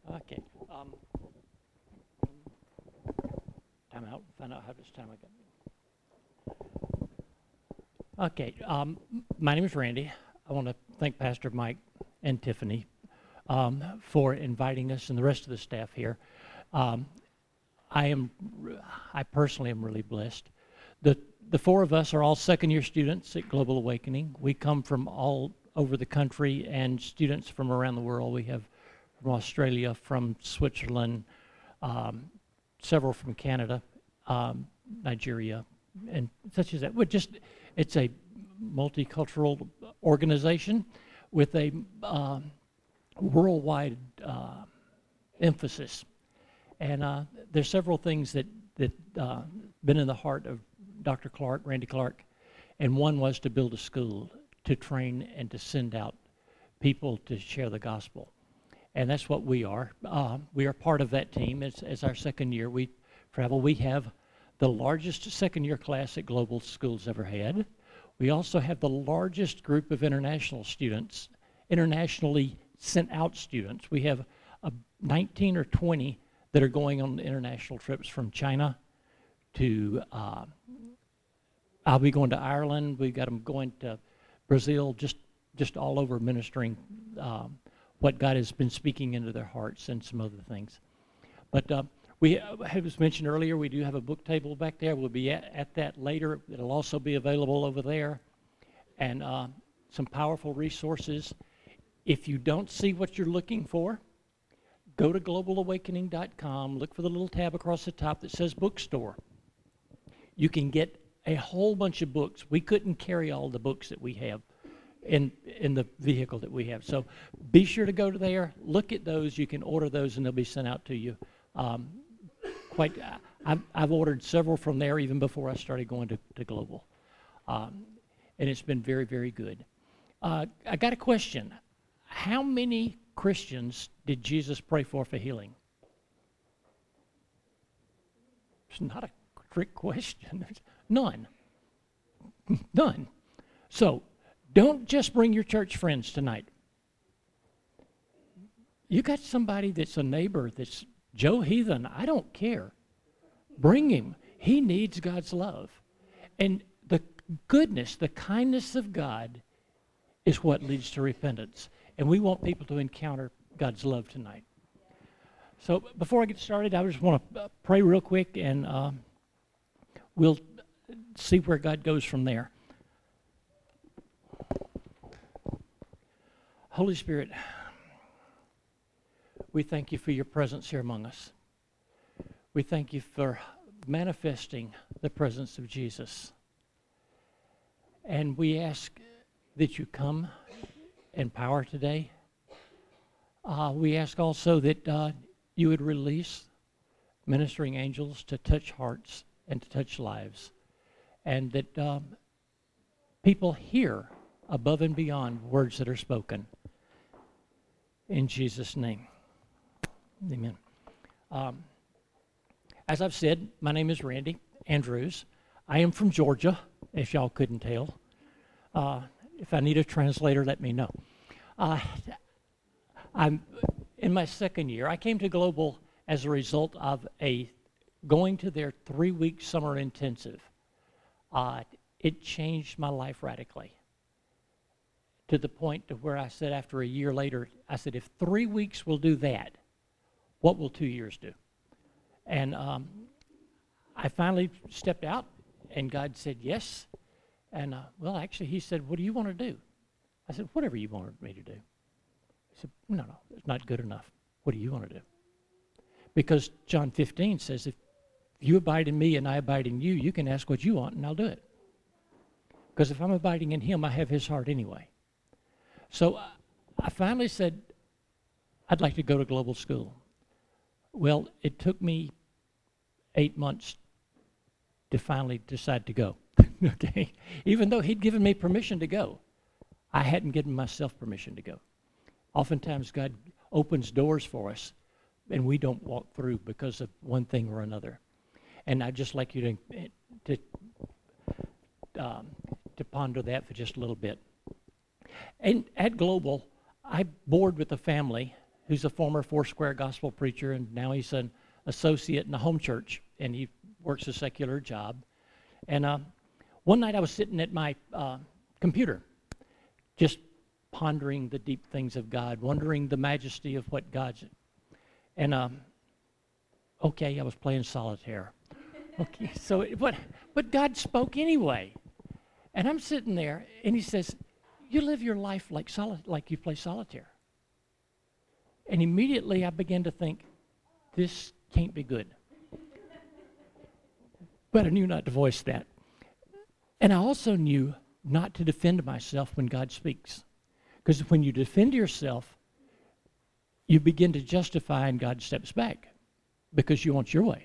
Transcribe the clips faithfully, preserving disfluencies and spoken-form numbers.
Okay. Um, time out. Find out how much time I got. Okay. Um, my name is Randy. I want to thank Pastor Mike and Tiffany um, for inviting us and the rest of the staff here. Um, I am, I personally am really blessed. The the four of us are all second-year students at Global Awakening. We come from all over the country and students from around the world. We have from Australia, from Switzerland, um, several from Canada, um, Nigeria, and such as that. We're just, it's a multicultural organization with a uh, worldwide uh, emphasis. And uh, there's several things that that uh, been in the heart of Doctor Clark, Randy Clark, and one was to build a school to train and to send out people to share the gospel. And that's what we are. Uh, we are part of that team. It's, it's our second year. We travel. We have the largest second-year class that Global Schools ever had. We also have the largest group of international students, internationally sent out students. We have uh, nineteen or twenty that are going on international trips from China to, uh, I'll be going to Ireland. We've got them going to Brazil, just, just all over ministering um, what God has been speaking into their hearts and some other things. But uh, we, as mentioned earlier, we do have a book table back there. We'll be at, at that later. It'll also be available over there. And uh, some powerful resources. If you don't see what you're looking for, go to global awakening dot com, look for the little tab across the top that says bookstore. You can get a whole bunch of books. We couldn't carry all the books that we have in in the vehicle that we have. So be sure to go to there, look at those. You can order those and they'll be sent out to you. Um, quite, I've, I've ordered several from there even before I started going to, to Global. Um, and it's been very, very good. Uh, I got a question. How many Christians did Jesus pray for for healing? It's not a trick question. None. None. So don't just bring your church friends tonight. You got somebody that's a neighbor that's Joe Heathen. I don't care. Bring him. He needs God's love. And the goodness, the kindness of God is what leads to repentance. And we want people to encounter God's love tonight. So before I get started, I just want to pray real quick, and uh, we'll see where God goes from there. Holy Spirit, we thank you for your presence here among us. We thank you for manifesting the presence of Jesus. And we ask that you come in power today. Uh, we ask also that uh, you would release ministering angels to touch hearts and to touch lives, and that um, people hear above and beyond words that are spoken. In Jesus' name, amen. Um, as I've said, my name is Randy Andrews. I am from Georgia, if y'all couldn't tell. Uh, if I need a translator, let me know. Uh, I'm in my second year. I came to Global as a result of a going to their three-week summer intensive. Uh, it changed my life radically, to the point to where I said after a year later, I said, if three weeks will do that, what will two years do? And um, I finally stepped out, and God said yes. And, uh, well, actually, he said, what do you want to do? I said, whatever you wanted me to do. He said, no, no, it's not good enough. What do you want to do? Because John fifteen says, if you abide in me and I abide in you, you can ask what you want, and I'll do it. Because if I'm abiding in him, I have his heart anyway. So uh, I finally said, I'd like to go to Global School. Well, it took me eight months to finally decide to go. Okay, even though he'd given me permission to go, I hadn't given myself permission to go. Oftentimes, God opens doors for us, and we don't walk through because of one thing or another. And I'd just like you to to, um, to ponder that for just a little bit. And at Global, I board with a family who's a former Foursquare gospel preacher, and now he's an associate in a home church, and he works a secular job. And uh, one night I was sitting at my uh, computer, just pondering the deep things of God, wondering the majesty of what God's. And um, okay, I was playing solitaire. Okay, so it, but but God spoke anyway, and I'm sitting there, and He says, "You live your life like soli- like you play solitaire." And immediately I began to think, this can't be good. But I knew not to voice that. And I also knew not to defend myself when God speaks. Because when you defend yourself, you begin to justify and God steps back because you want your way.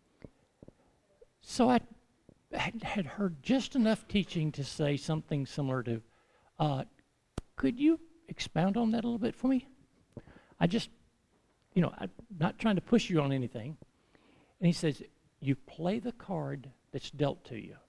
So I had heard just enough teaching to say something similar to, uh, could you expound on that a little bit for me? I just, you know, I'm not trying to push you on anything. And he says, you play the card that's dealt to you.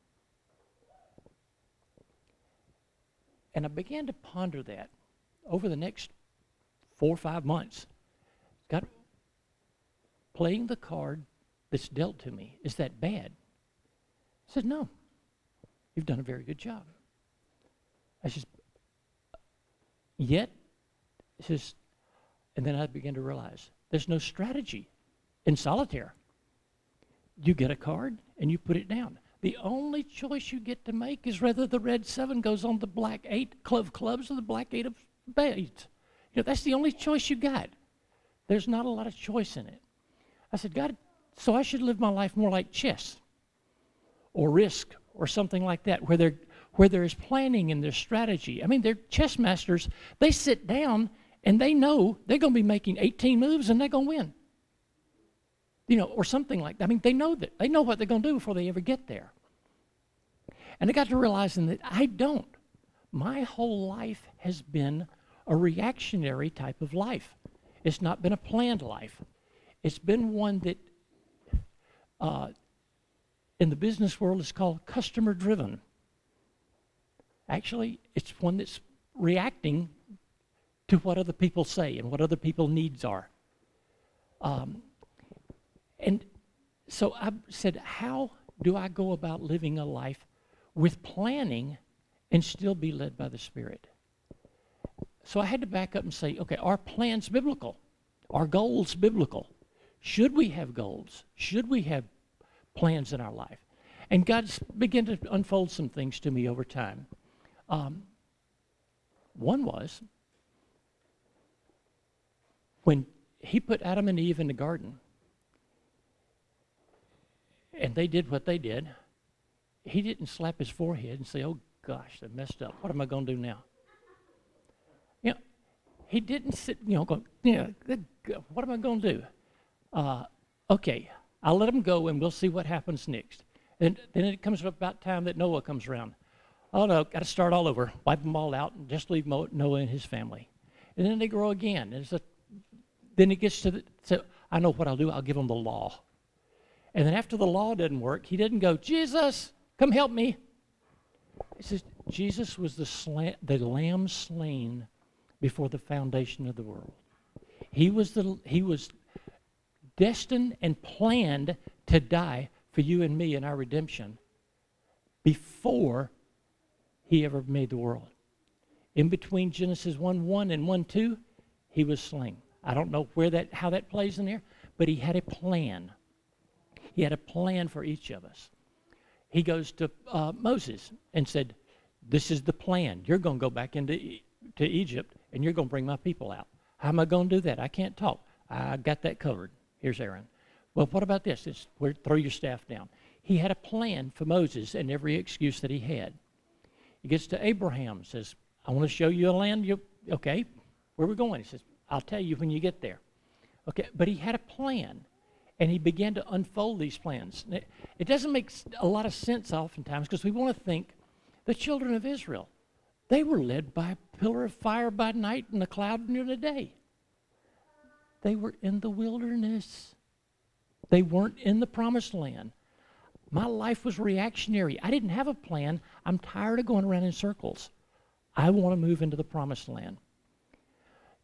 And I began to ponder that over the next four or five months. God, playing the card that's dealt to me, is that bad? I said, no. You've done a very good job. I said, yet, it says, and then I began to realize there's no strategy in solitaire. You get a card and you put it down. The only choice you get to make is whether the red seven goes on the black eight club clubs or the black eight of spades. You know, that's the only choice you got. There's not a lot of choice in it. I said, God, so I should live my life more like chess or Risk or something like that, where there where there is planning and there's strategy. I mean, they're chess masters. They sit down and they know they're going to be making eighteen moves and they're going to win. You know, or something like that. I mean, they know that. They know what they're going to do before they ever get there. And I got to realizing that I don't. My whole life has been a reactionary type of life. It's not been a planned life. It's been one that, uh, in the business world, is called customer-driven. Actually, it's one that's reacting to what other people say and what other people's needs are. Um, and so I said, how do I go about living a life with planning and still be led by the Spirit? So I had to back up and say, okay, are plans biblical? Are goals biblical? Should we have goals? Should we have plans in our life? And God's began to unfold some things to me over time. Um, one was when He put Adam and Eve in the garden, and they did what they did, He didn't slap His forehead and say, oh gosh, they messed up. What am I going to do now? You know, He didn't sit, you know, going, you know, what am I going to do? Uh, okay, I'll let them go and we'll see what happens next. And then it comes about time that Noah comes around. Oh no, got to start all over. Wipe them all out and just leave Mo- Noah and his family. And then they grow again. And it's a, then it gets to the, so I know what I'll do. I'll give them the law. And then after the law didn't work, He didn't go, Jesus, come help me. He says, Jesus was the, sla- the lamb slain before the foundation of the world. He was the he was destined and planned to die for you and me in our redemption before He ever made the world. In between Genesis one one and one two, He was slain. I don't know where that how that plays in there, but He had a plan. He had a plan for each of us. He goes to uh, Moses and said, this is the plan. You're going to go back into e- to Egypt, and you're going to bring my people out. How am I going to do that? I can't talk. I got that covered. Here's Aaron. Well, what about this? It's where throw your staff down. He had a plan for Moses and every excuse that he had. He gets to Abraham, says, I want to show you a land. You, okay, where are we going? He says, I'll tell you when you get there. Okay, but he had a plan. And he began to unfold these plans. It, it doesn't make a lot of sense oftentimes because we want to think the children of Israel, they were led by a pillar of fire by night and a cloud during the day. They were in the wilderness. They weren't in the promised land. My life was reactionary. I didn't have a plan. I'm tired of going around in circles. I want to move into the promised land.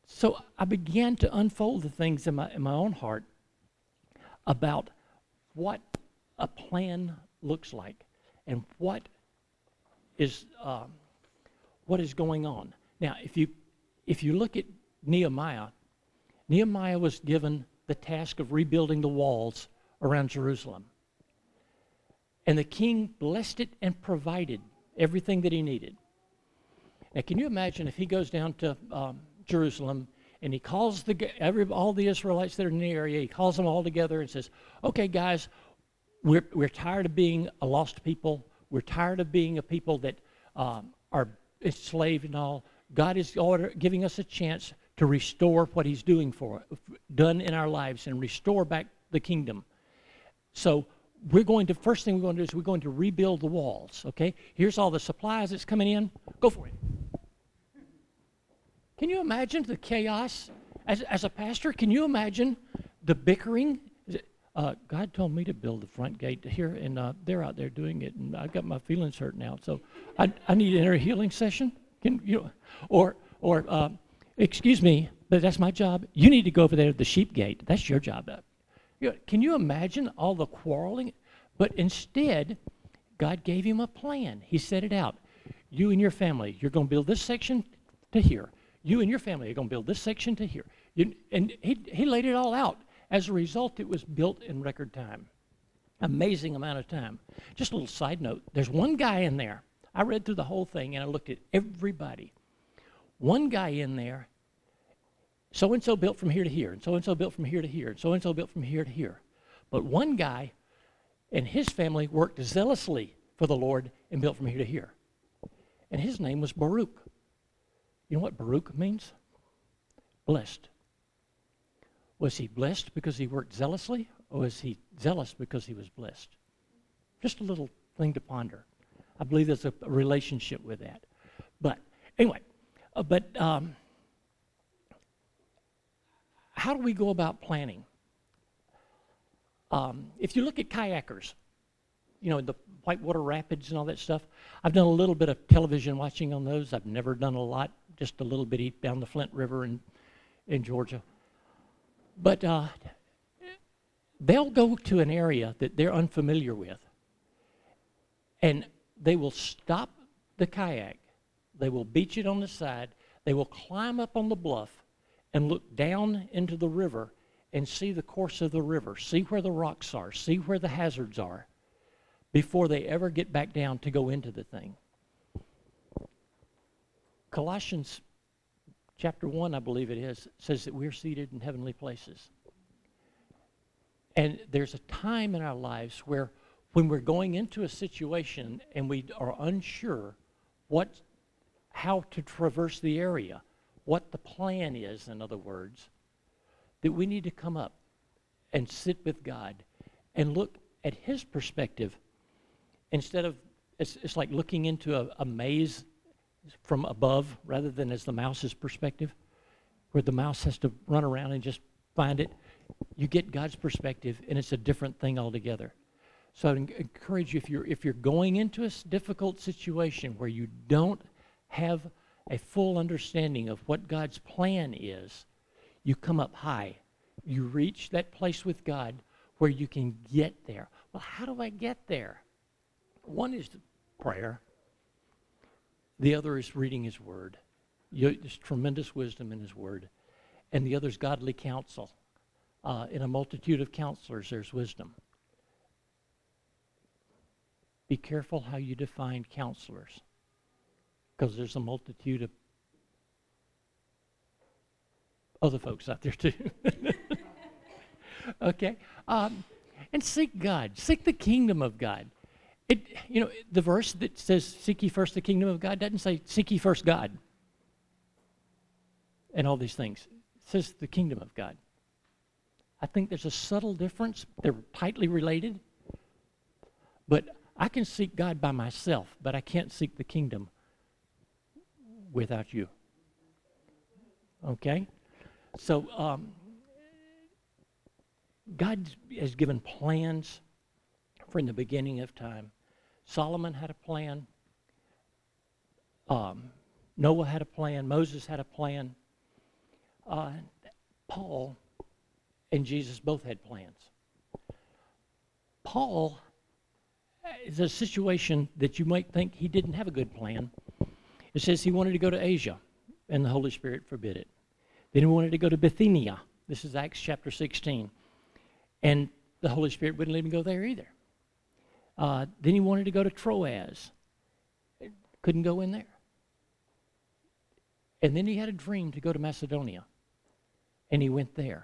So I began to unfold the things in my, in my own heart about what a plan looks like and what is um, what is going on. Now, if you if you look at Nehemiah, Nehemiah was given the task of rebuilding the walls around Jerusalem. And the king blessed it and provided everything that he needed. Now, can you imagine if he goes down to um, Jerusalem and he calls the every all the Israelites that are in the area, he calls them all together and says, okay, guys, we're, we're tired of being a lost people. We're tired of being a people that um, are enslaved and all. God is order, giving us a chance to restore what he's doing for done in our lives and restore back the kingdom. So we're going to, first thing we're going to do is we're going to rebuild the walls, okay? Here's all the supplies that's coming in. Go for it. Can you imagine the chaos? As, as a pastor, can you imagine the bickering? Uh, God told me to build the front gate here, and uh, they're out there doing it, and I've got my feelings hurt now, so I, I need to enter a healing session. Can you, or, or uh, excuse me, but that's my job. You need to go over there to the sheep gate. That's your job. You know, can you imagine all the quarreling? But instead, God gave him a plan. He set it out. You and your family, you're going to build this section to here. You and your family are going to build this section to here. You, and he, he laid it all out. As a result, it was built in record time. Amazing amount of time. Just a little side note. There's one guy in there. I read through the whole thing, and I looked at everybody. One guy in there, so-and-so built from here to here, and so-and-so built from here to here, and so-and-so built from here to here. But one guy and his family worked zealously for the Lord and built from here to here. And his name was Baruch. You know what Baruch means? Blessed. Was he blessed because he worked zealously, or was he zealous because he was blessed? Just a little thing to ponder. I believe there's a, a relationship with that. But anyway, uh, but um, how do we go about planning? Um, if you look at kayakers, you know, the whitewater rapids and all that stuff, I've done a little bit of television watching on those. I've never done a lot, just a little bitty down the Flint River in, in Georgia. But uh, they'll go to an area that they're unfamiliar with, and they will stop the kayak. They will beach it on the side. They will climb up on the bluff and look down into the river and see the course of the river, see where the rocks are, see where the hazards are, before they ever get back down to go into the thing. Colossians chapter one, I believe it is, says that we're seated in heavenly places. And there's a time in our lives where when we're going into a situation and we are unsure what, how to traverse the area, what the plan is, in other words, that we need to come up and sit with God and look at his perspective instead of, it's, it's like looking into a, a maze from above rather than as the mouse's perspective, where the mouse has to run around and just find it. You get God's perspective, and it's a different thing altogether. So I would encourage you, if you're, if you're going into a difficult situation where you don't have a full understanding of what God's plan is, you come up high. You reach that place with God where you can get there. Well, how do I get there? One is prayer. The other is reading his word. You, there's tremendous wisdom in his word. And the other is godly counsel. Uh, in a multitude of counselors, there's wisdom. Be careful how you define counselors, because there's a multitude of other folks out there too. Okay? Um, and seek God. Seek the kingdom of God. It, you know, the verse that says, seek ye first the kingdom of God, doesn't say, seek ye first God and all these things. It says the kingdom of God. I think there's a subtle difference. They're tightly related. But I can seek God by myself, but I can't seek the kingdom without you. Okay? So, um, God has given plans from the beginning of time. Solomon had a plan. Um, Noah had a plan. Moses had a plan. uh, Paul and Jesus both had plans. Paul is a situation that you might think he didn't have a good plan. It says he wanted to go to Asia, and the Holy Spirit forbid it. Then he wanted to go to Bithynia. This is Acts chapter sixteen. And the Holy Spirit wouldn't let him go there either. Uh, then he wanted to go to Troas. Couldn't go in there. And then he had a dream to go to Macedonia. And he went there.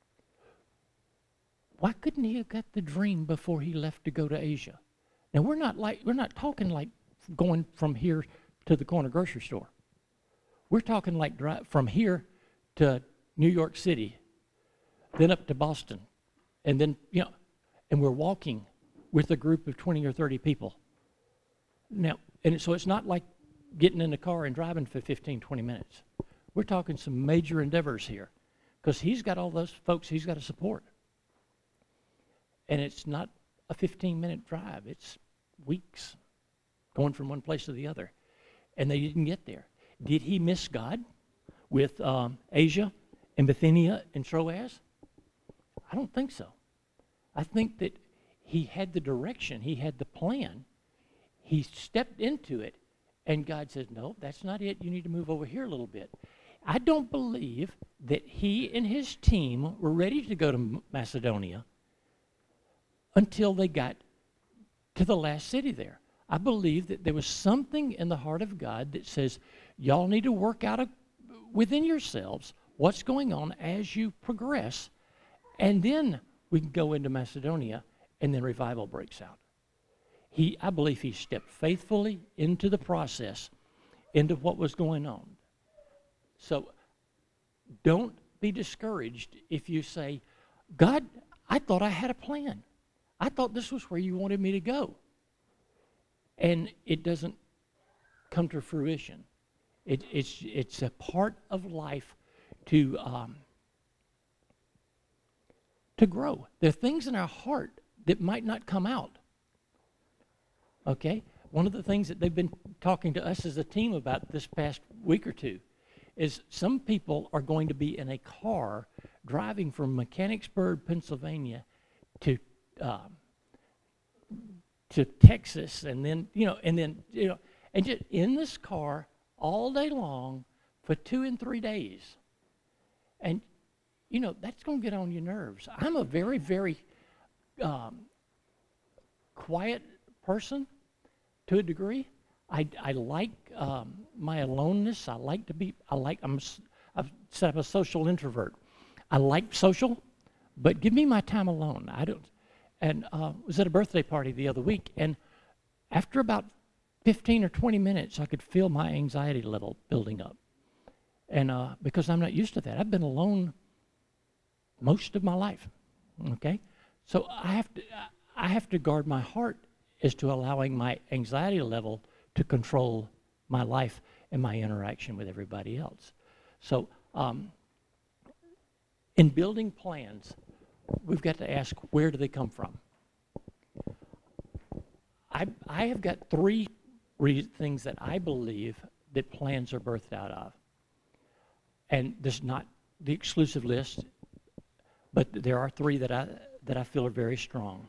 Why couldn't he have got the dream before he left to go to Asia? Now we're not like we're not talking like going from here to the corner grocery store. We're talking like drive from here to New York City, then up to Boston, and then, you know, and we're walking with a group of twenty or thirty people. Now, and so it's not like getting in the car and driving for fifteen, twenty minutes. We're talking some major endeavors here, because he's got all those folks he's got to support. And it's not a fifteen minute drive, it's weeks going from one place to the other. And they didn't get there. Did he miss God with um, Asia and Bithynia and Troas? I don't think so. I think that he had the direction, he had the plan, he stepped into it, and God says, no, that's not it, you need to move over here a little bit. I don't believe that he and his team were ready to go to Macedonia until they got to the last city there. I believe that there was something in the heart of God that says, y'all need to work out a, within yourselves what's going on as you progress, and then we can go into Macedonia, and then revival breaks out. He, I believe he stepped faithfully into the process, into what was going on. So don't be discouraged if you say, God, I thought I had a plan. I thought this was where you wanted me to go. And it doesn't come to fruition. It, it's, it's a part of life to, um, to grow. There are things in our heart that might not come out. Okay? One of the things that they've been talking to us as a team about this past week or two is some people are going to be in a car driving from Mechanicsburg, Pennsylvania to um, to Texas, and then, you know, and then, you know, and just in this car all day long for two and three days. And, you know, that's going to get on your nerves. I'm a very, very um, quiet person to a degree. I, I like um, my aloneness. I like to be, I like, I'm, I've said I'm a social introvert. I like social, but give me my time alone. I don't, and uh, was at a birthday party the other week, and after about fifteen or twenty minutes, I could feel my anxiety level building up. And uh, because I'm not used to that. I've been alone most of my life, okay? So I have to, I have to guard my heart as to allowing my anxiety level to control my life and my interaction with everybody else. So um, in building plans, we've got to ask, where do they come from? I, I have got three re- things that I believe that plans are birthed out of. And this is not the exclusive list, but there are three that I, that I feel are very strong.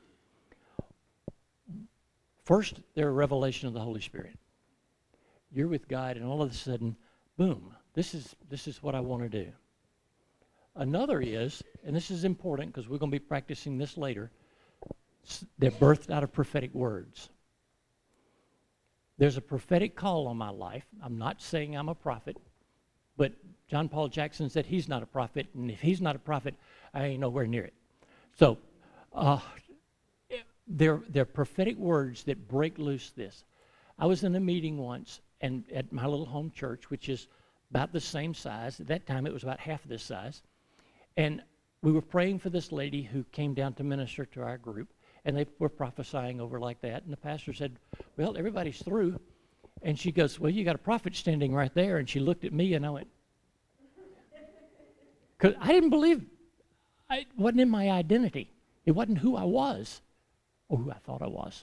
First, they're a revelation of the Holy Spirit. You're with God, and all of a sudden, boom, this is, this is what I want to do. Another is, and this is important because we're going to be practicing this later, they're birthed out of prophetic words. There's a prophetic call on my life. I'm not saying I'm a prophet, but John Paul Jackson said he's not a prophet, and if he's not a prophet, I ain't nowhere near it. So uh, they're, they're prophetic words that break loose this. I was in a meeting once and at my little home church, which is about the same size. At that time, it was about half this size. And we were praying for this lady who came down to minister to our group, and they were prophesying over like that. And the pastor said, well, everybody's through. And she goes, well, you got a prophet standing right there. And she looked at me, and I went, because I didn't believe, I, it wasn't in my identity. It wasn't who I was or who I thought I was.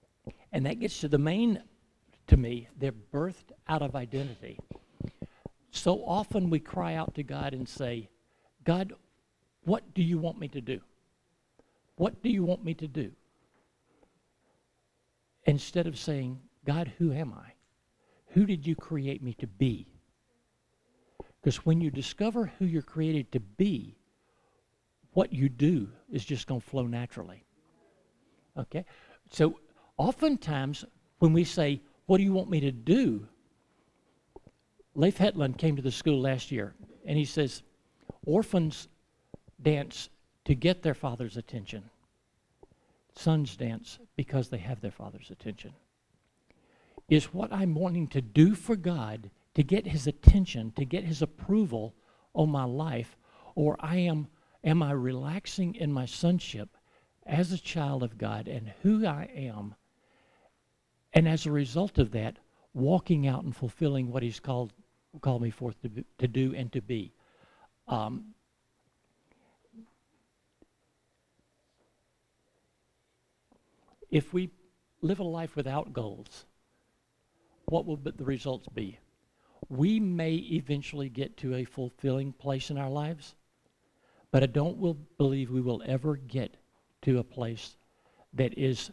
And that gets to the main, to me, they're birthed out of identity. So often we cry out to God and say, God, what do you want me to do? What do you want me to do? Instead of saying, God, who am I? Who did you create me to be? Because when you discover who you're created to be, what you do is just going to flow naturally. Okay? So oftentimes when we say, what do you want me to do? Leif Hetland came to the school last year, and he says, orphans dance to get their father's attention. Sons dance because they have their father's attention. Is what I'm wanting to do for God to get his attention, to get his approval on my life, or I am am I relaxing in my sonship as a child of God and who I am, and as a result of that, walking out and fulfilling what he's called called me forth to, be, to do and to be. Um, if we live a life without goals, what will the results be? We may eventually get to a fulfilling place in our lives, but I don't will believe we will ever get to a place that is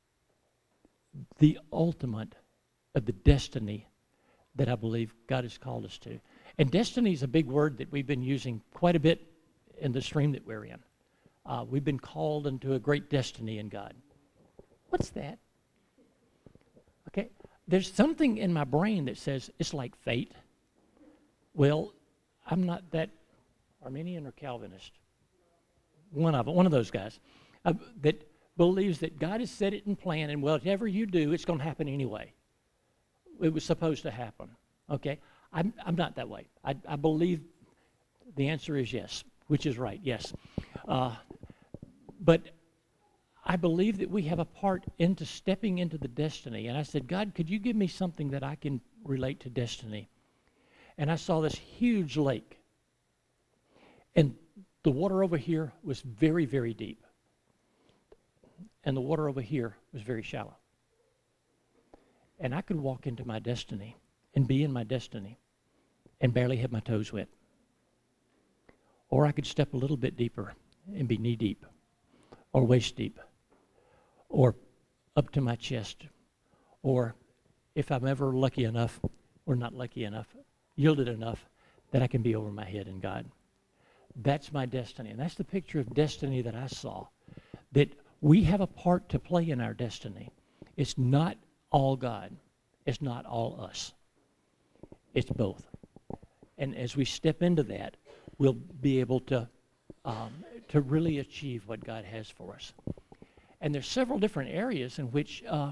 the ultimate of the destiny that I believe God has called us to. And destiny is a big word that we've been using quite a bit in the stream that we're in. Uh, we've been called into a great destiny in God. What's that? Okay, there's something in my brain that says it's like fate. Well, I'm not that Arminian or Calvinist. One of one of those guys uh, that believes that God has set it in plan, and whatever you do, it's going to happen anyway. It was supposed to happen. Okay, I'm I'm not that way. I I believe the answer is yes, which is right. Yes, uh, but I believe that we have a part into stepping into the destiny. And I said, God, could you give me something that I can relate to destiny? And I saw this huge lake. And the water over here was very, very deep. And the water over here was very shallow. And I could walk into my destiny and be in my destiny and barely have my toes wet. Or I could step a little bit deeper and be knee deep or waist deep, or up to my chest, or if I'm ever lucky enough, or not lucky enough, yielded enough, that I can be over my head in God. That's my destiny, and that's the picture of destiny that I saw, that we have a part to play in our destiny. It's not all God. It's not all us. It's both. And as we step into that, we'll be able to, um, to really achieve what God has for us. And there's several different areas in which uh,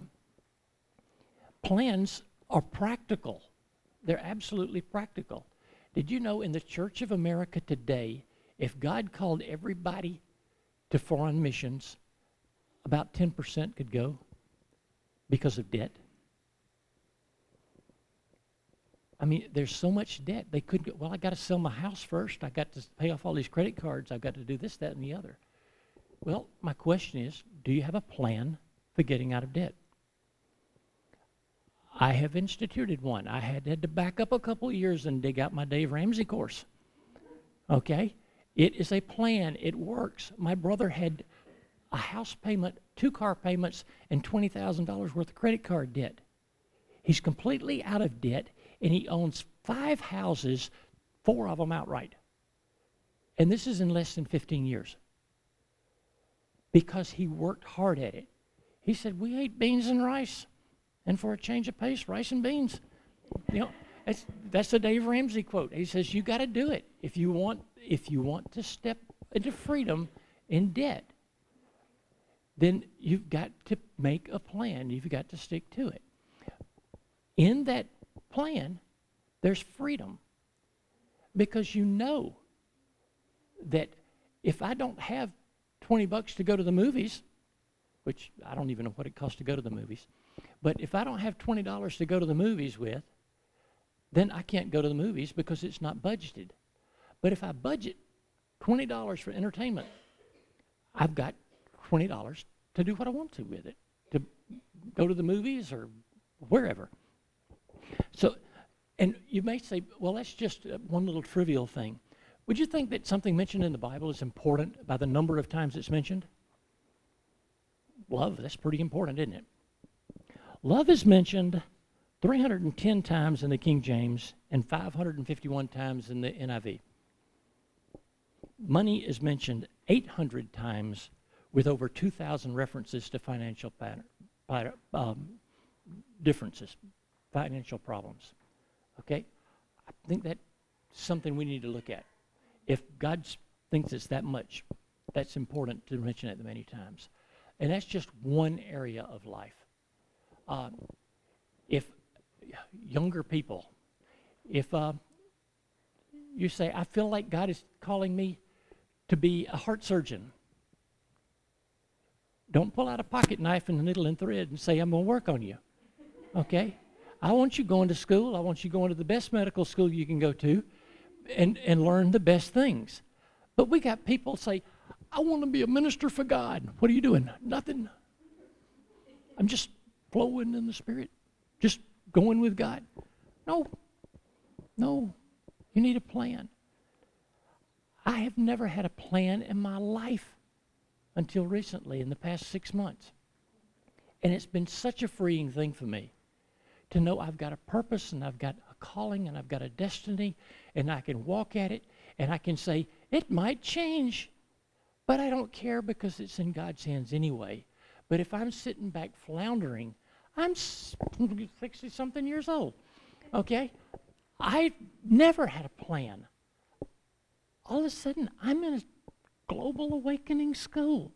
plans are practical. They're absolutely practical. Did you know in the Church of America today, if God called everybody to foreign missions, about ten percent could go because of debt? I mean, there's so much debt. They could go, well, I got to sell my house first. I got to pay off all these credit cards. I've got to do this, that, and the other. Well, my question is, do you have a plan for getting out of debt? I have instituted one. I had, had to back up a couple of years and dig out my Dave Ramsey course. Okay? It is a plan. It works. My brother had a house payment, two car payments, and twenty thousand dollars worth of credit card debt. He's completely out of debt, and he owns five houses, four of them outright. And this is in less than fifteen years. Because he worked hard at it. He said, we ate beans and rice. And for a change of pace, rice and beans. You know, that's, that's a Dave Ramsey quote. He says, you got to do it. If you want, if you want to step into freedom in debt, then you've got to make a plan. You've got to stick to it. In that plan, there's freedom. Because you know that if I don't have twenty bucks to go to the movies, which I don't even know what it costs to go to the movies, but if I don't have twenty dollars to go to the movies with, then I can't go to the movies because it's not budgeted. But if I budget twenty dollars for entertainment, I've got twenty dollars to do what I want to with it, to go to the movies or wherever. So And you may say, well, that's just uh, one little trivial thing. Would you think that something mentioned in the Bible is important by the number of times it's mentioned? Love, that's pretty important, isn't it? Love is mentioned three hundred ten times in the King James and five hundred fifty-one times in the N I V. Money is mentioned eight hundred times with over two thousand references to financial pattern, um, differences, financial problems. Okay? I think that's something we need to look at. If God thinks it's that much, that's important to mention it many times. And that's just one area of life. Um, if younger people, if uh, you say, I feel like God is calling me to be a heart surgeon, don't pull out a pocket knife and a needle and thread and say, I'm going to work on you. Okay? I want you going to school. I want you going to the best medical school you can go to and, and learn the best things. But we got people say, I want to be a minister for God. What are you doing? Nothing. I'm just flowing in the Spirit. Just going with God. No. No. You need a plan. I have never had a plan in my life until recently, in the past six months. And it's been such a freeing thing for me to know I've got a purpose and I've got a calling and I've got a destiny and I can walk at it and I can say, it might change, but I don't care because it's in God's hands anyway. But if I'm sitting back floundering, I'm sixty-something years old, okay? I never had a plan. All of a sudden, I'm in a global awakening school.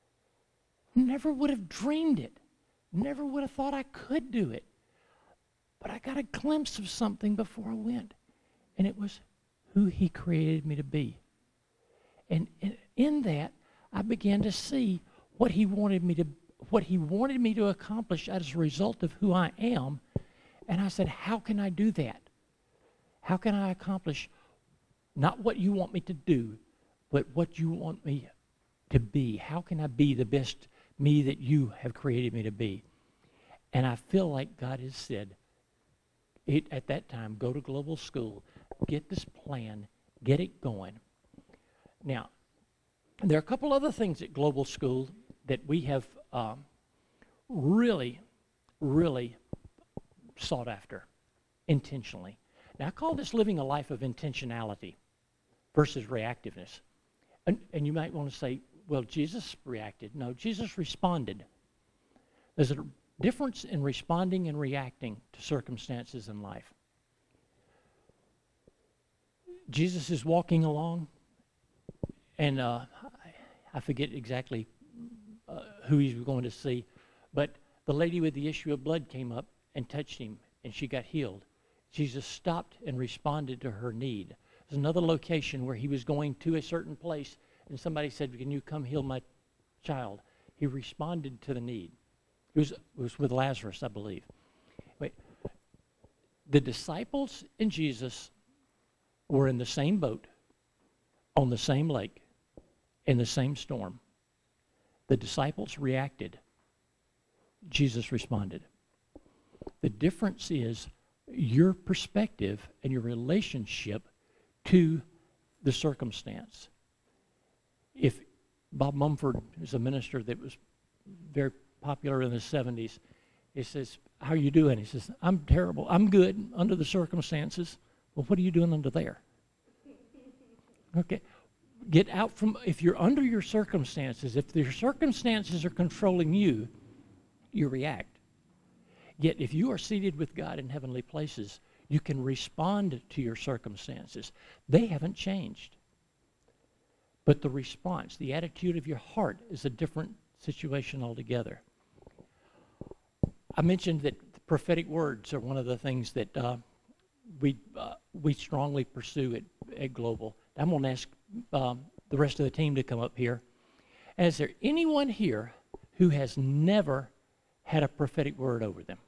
Never would have dreamed it. Never would have thought I could do it. But I got a glimpse of something before I went, and it was who He created me to be. And in, in that, I began to see what He wanted me to, what He wanted me to accomplish as a result of who I am. And I said, how can I do that? How can I accomplish not what you want me to do, but what you want me to be? How can I be the best me that you have created me to be? And I feel like God has said, it, at that time, go to global school, get this plan, get it going. Now, there are a couple other things at global school that we have um, really, really sought after intentionally. Now, I call this living a life of intentionality versus reactiveness. And, and you might want to say, well, Jesus reacted. No, Jesus responded. There's a difference in responding and reacting to circumstances in life. Jesus is walking along, and uh, I forget exactly uh, who he's going to see, but the lady with the issue of blood came up and touched him, and she got healed. Jesus stopped and responded to her need. There's another location where he was going to a certain place, and somebody said, can you come heal my child? He responded to the need. It was, it was with Lazarus, I believe. Wait, the disciples and Jesus were in the same boat, on the same lake, in the same storm. The disciples reacted. Jesus responded. The difference is your perspective and your relationship to the circumstance. If Bob Mumford is a minister that was very popular in the seventies, he says, how are you doing? He says, I'm terrible. I'm good under the circumstances. Well, what are you doing under there? Okay. Get out from, if you're under your circumstances, if your circumstances are controlling you, you react. Yet if you are seated with God in heavenly places, you can respond to your circumstances. They haven't changed. But the response, the attitude of your heart is a different situation altogether. I mentioned that prophetic words are one of the things that uh, we uh, we strongly pursue at, at Global. I'm going to ask um, the rest of the team to come up here. And is there anyone here who has never had a prophetic word over them?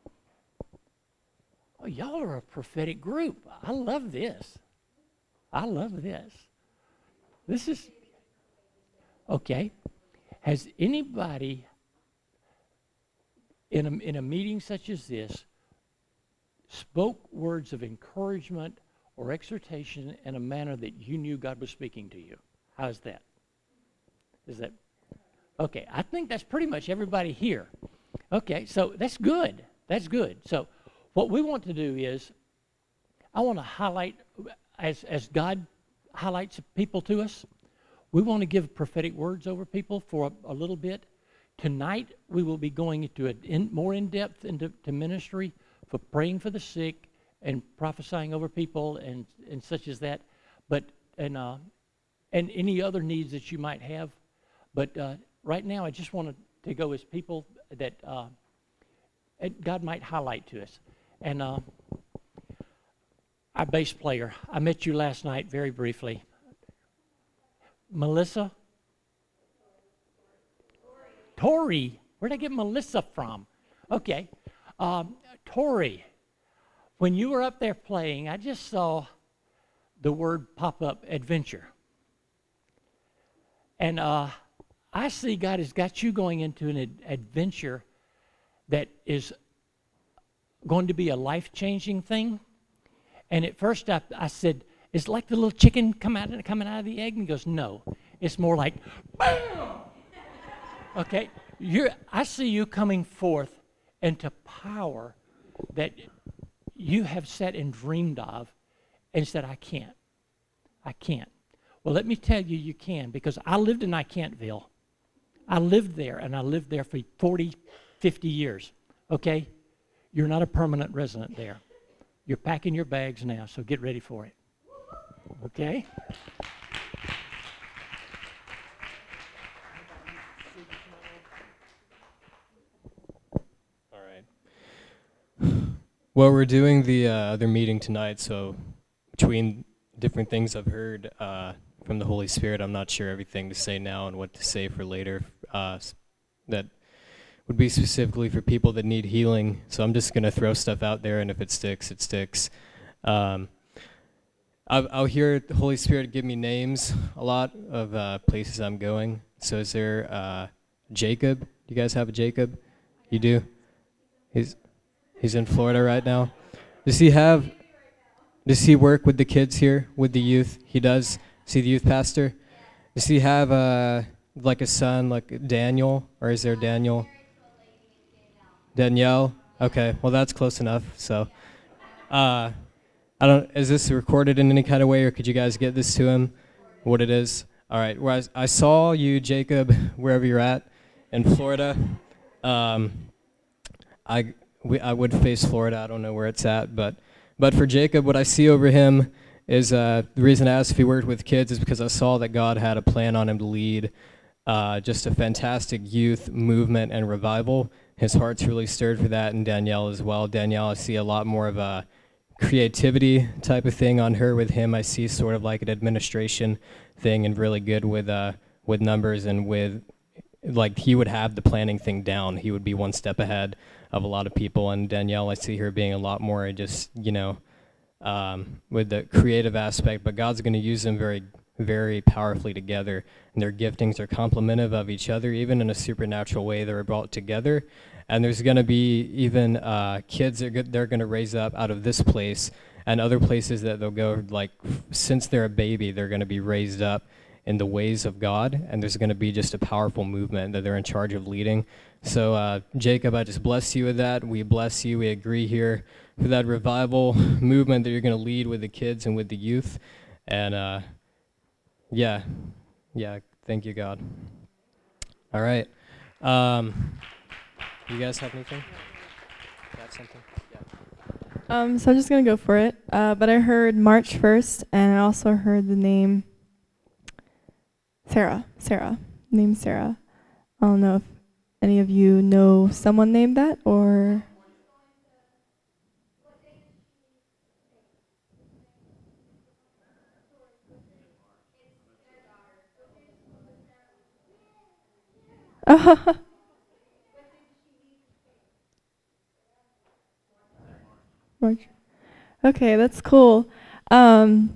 Oh, y'all are a prophetic group. I love this. I love this. This is, okay. Has anybody in a, in a meeting such as this spoke words of encouragement or exhortation in a manner that you knew God was speaking to you. How's that? Is that okay? I think that's pretty much everybody here. Okay, so that's good. That's good. So what we want to do is, I want to highlight, as as God highlights people to us, we want to give prophetic words over people for a, a little bit. Tonight we will be going into a in, more in depth into to ministry for praying for the sick and prophesying over people and and such as that. But and uh, and any other needs that you might have. But uh, right now, I just wanted to go as people that uh, God might highlight to us. And uh, our bass player, I met you last night very briefly. Melissa? Tori. Where'd I get Melissa from? Okay. Um, Tori, when you were up there playing, I just saw the word pop up, adventure. And uh, I see God has got you going into an ad- adventure that is going to be a life-changing thing. And at first I, I said, it's like the little chicken come out, coming out of the egg? And he goes, no. It's more like, bam! Okay? You're, I see you coming forth into power that you have sat and dreamed of and said, I can't. I can't. Well, let me tell you, you can, because I lived in I Can'tville. I lived there, and I lived there for forty, fifty years, okay? You're not a permanent resident there. You're packing your bags now, so get ready for it, okay? All right. Well, we're doing the uh, other meeting tonight, so between different things I've heard uh, from the Holy Spirit, I'm not sure everything to say now and what to say for later uh, that would be specifically for people that need healing. So I'm just going to throw stuff out there, and if it sticks, it sticks. Um, I'll, I'll hear the Holy Spirit give me names a lot of uh, places I'm going. So is there uh, Jacob? Do you guys have a Jacob? You do? He's he's in Florida right now. Does he have... Does he work with the kids here, with the youth? He does. Is he the youth pastor? Does he have a, like a son, like Daniel? Or is there Daniel? Danielle? Okay, well that's close enough. So, uh, I don't, is this recorded in any kind of way, or could you guys get this to him, what it is? All right, well, I, I saw you, Jacob, wherever you're at, in Florida. Um, I, we, I would face Florida, I don't know where it's at, but But for Jacob, what I see over him is uh, the reason I asked if he worked with kids is because I saw that God had a plan on him to lead uh, just a fantastic youth movement and revival. His heart's really stirred for that, and Danielle as well. Danielle, I see a lot more of a creativity type of thing on her. With him, I see sort of like an administration thing and really good with uh, with numbers and with, like, he would have the planning thing down. He would be one step ahead of a lot of people. And Danielle, I see her being a lot more just, you know, um, with the creative aspect, but God's going to use them very, very powerfully together. And their giftings are complementive of each other, even in a supernatural way. They're brought together. And there's going to be even uh, kids that go- they're going to raise up out of this place and other places that they'll go, like, f- since they're a baby, they're going to be raised up in the ways of God, and there's going to be just a powerful movement that they're in charge of leading. So, uh, Jacob, I just bless you with that. We bless you. We agree here for that revival movement that you're going to lead with the kids and with the youth. And, uh, yeah, yeah, thank you, God. All right. Um, you guys have anything? Got something? Yeah. Um, so I'm just going to go for it. Uh, but I heard March first, and I also heard the name Sarah. Sarah. Name Sarah. I don't know if any of you know someone named that, or... March. Okay, that's cool. Um,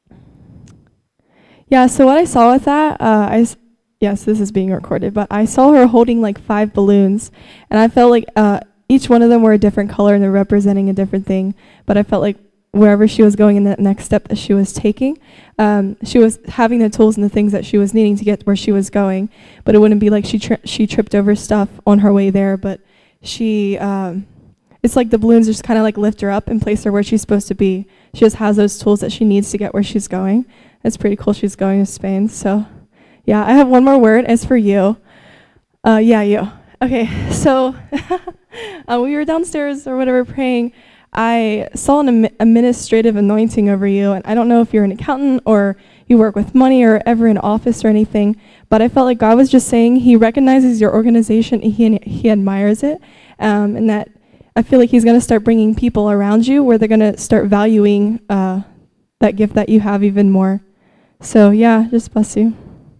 yeah, so what I saw with that, uh, I s- yes, this is being recorded, but I saw her holding like five balloons, and I felt like uh, each one of them were a different color and they're representing a different thing. But I felt like wherever she was going in that next step that she was taking, um, she was having the tools and the things that she was needing to get where she was going. But it wouldn't be like she tri- she tripped over stuff on her way there. But she, um, it's like the balloons just kind of like lift her up and place her where she's supposed to be. She just has those tools that she needs to get where she's going. It's pretty cool. She's going to Spain. So, yeah, I have one more word. It's for you. Uh, yeah, you. Okay, so uh, we were downstairs or whatever praying. I saw an am- administrative anointing over you, and I don't know if you're an accountant or you work with money or ever in office or anything, but I felt like God was just saying he recognizes your organization, and he, he admires it, um, and that I feel like he's going to start bringing people around you where they're going to start valuing uh, that gift that you have even more. So yeah, just bless you.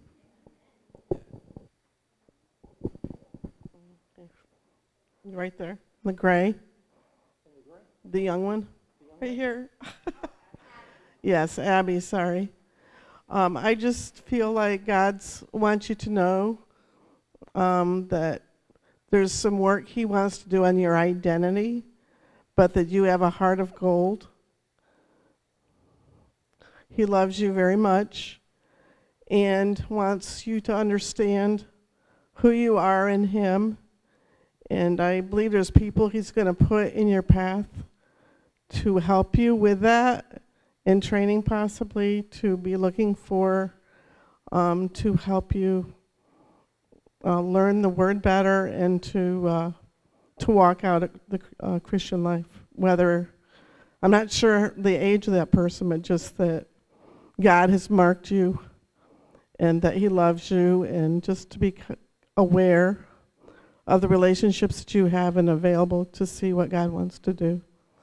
Right there, the gray. The young one, right here. Yes, Abby, sorry. Um, I just feel like God's wants you to know um, that there's some work he wants to do on your identity, but that you have a heart of gold. He loves you very much and wants you to understand who you are in him. And I believe there's people he's going to put in your path to help you with that, in training possibly, to be looking for, um, to help you uh, learn the word better and to uh, to walk out a, the uh, Christian life. Whether, I'm not sure the age of that person, but just that God has marked you and that he loves you, and just to be aware of the relationships that you have and available to see what God wants to do.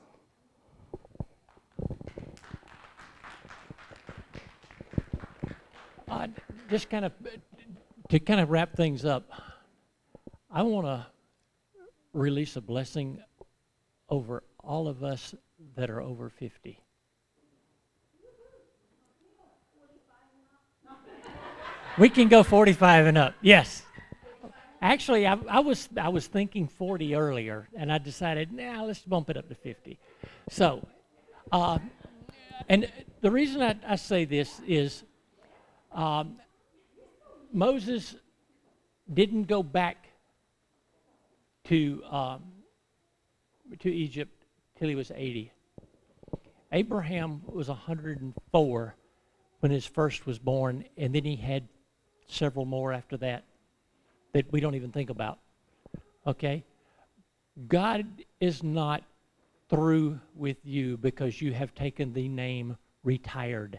Uh, just kind of, to kind of wrap things up, I want to release a blessing over all of us that are over fifty. We can go forty-five and up, yes. Actually, I, I was I was thinking forty earlier, and I decided, nah, let's bump it up to fifty. So, uh, and the reason I, I say this is um, Moses didn't go back to um, to Egypt till he was eighty. Abraham was one hundred four when his first was born, and then he had several more after that that we don't even think about, okay? God is not through with you because you have taken the name retired,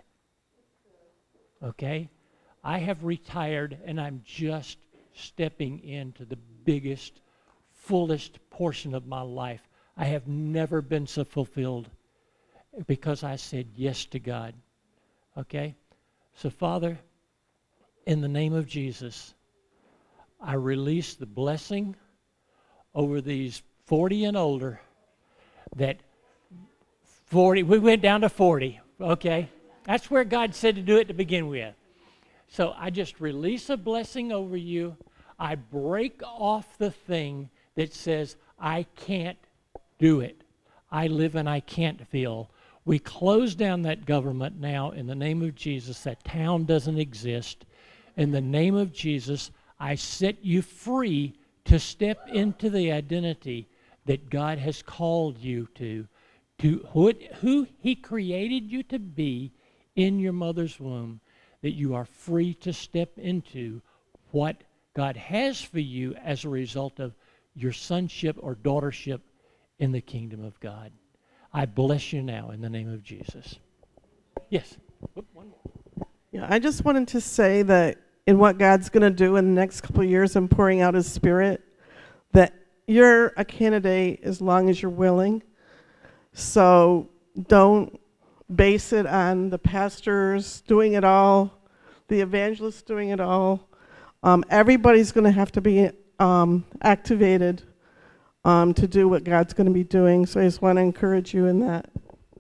okay? I have retired, and I'm just stepping into the biggest, fullest portion of my life. I have never been so fulfilled because I said yes to God, okay? So, Father, in the name of Jesus, I release the blessing over these forty and older, that forty, we went down to forty, okay? That's where God said to do it to begin with. So I just release a blessing over you. I break off the thing that says, I can't do it. I live and I can't feel. We close down that government now in the name of Jesus. That town doesn't exist. In the name of Jesus, I set you free to step into the identity that God has called you to, to who, it, who he created you to be in your mother's womb, that you are free to step into what God has for you as a result of your sonship or daughtership in the kingdom of God. I bless you now in the name of Jesus. Yes. One more. Yeah, I just wanted to say that in what God's going to do in the next couple of years and pouring out his Spirit, that you're a candidate as long as you're willing. So don't base it on the pastors doing it all, the evangelists doing it all. Um, everybody's going to have to be um, activated um, to do what God's going to be doing. So I just want to encourage you in that.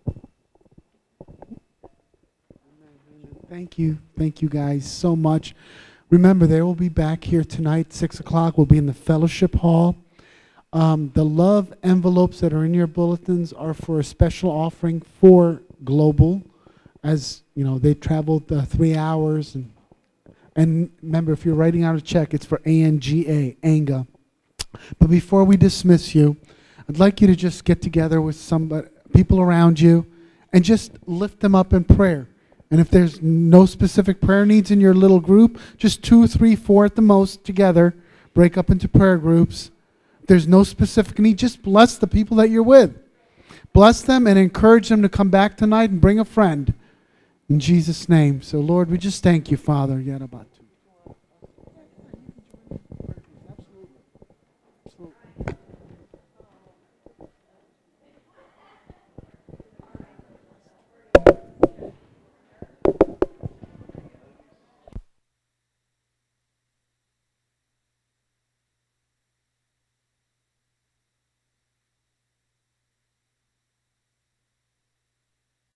Thank you. Thank you guys so much. Remember, they will be back here tonight, six o'clock. We'll be in the fellowship hall. Um, the love envelopes that are in your bulletins are for a special offering for Global, as you know they traveled uh, three hours. And and remember, if you're writing out a check, it's for A N G A, ANGA. But before we dismiss you, I'd like you to just get together with some people around you and just lift them up in prayer. And if there's no specific prayer needs in your little group, just two, three, four at the most together, break up into prayer groups. If there's no specific need, just bless the people that you're with. Bless them and encourage them to come back tonight and bring a friend. In Jesus' name. So, Lord, we just thank you, Father. Yarabatu.